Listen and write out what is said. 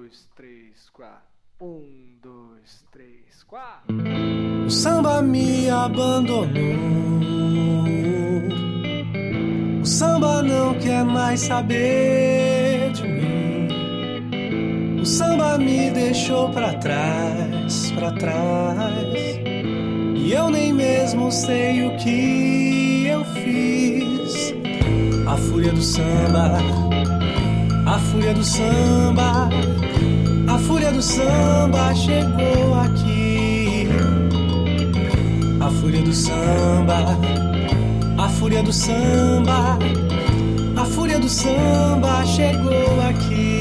dois, três, quatro. 1, 2, 3, 4. O samba me abandonou. O samba não quer mais saber de mim. O samba me deixou pra trás, pra trás. E eu nem mesmo sei o que eu fiz. A fúria do samba, a fúria do samba, a fúria do samba chegou aqui. A fúria do samba, a fúria do samba, a fúria do samba chegou aqui.